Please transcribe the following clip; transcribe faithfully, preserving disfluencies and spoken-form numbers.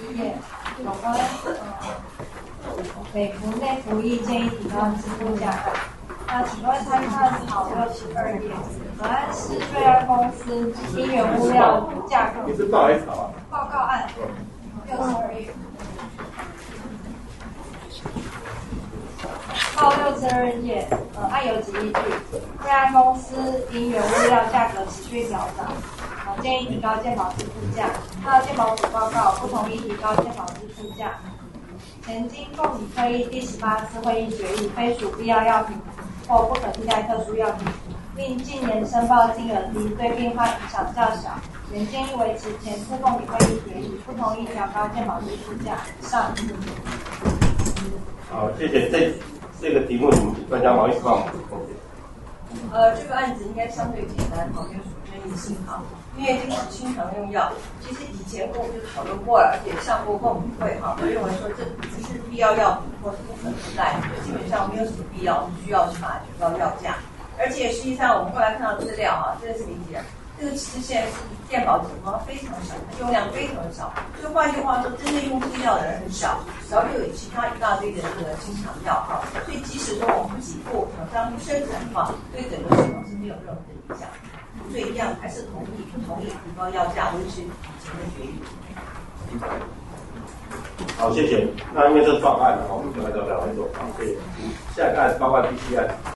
一页，有关呃美孚内服役建议提高支付价格。那请问参看好六十二页，本案是对岸公司因原物料价格。 你是报 S 啊？ 报告案六十二页。报六十二页，呃，案有几依据？对岸公司因原物料价格持续调涨，呃，建议提高健保支付价。那健保署报告不同意提高健保支付价。前经共体会议第十八次会议决议，非属必要药品或不可替代特殊药品，并近年申报金额低，对病患影响较小。原建议维持前次共体会议决议，不同意调高健保支付价。上。 好，谢谢。这这个题目，请专家毛医师帮我们总结。 呃，这个案子应该相对简单，哈，没有什么争议性哈。因为这个是新常用药，其实以前我们就讨论过了，而且上过共体会哈，我认为说这只是必要药品或是不可替代，基本上没有什么必要需要去把它提高药价。而且实际上我们后来看到资料啊，真的是理解。这个其实现在是健保情况非常少，用量非常的少，所以换句话说，真正用这个药的人很少，少又有其他一大堆的这个经常药哈，所以即使说我们不给付，厂商不生产的话，对整个市场是没有任何的影响。所以一样还是同意不同意提高药价，维持以前的决议。 好，谢谢。那因为这是报案了，我们就来到这来做。好，谢谢。下一个案，报案第七案。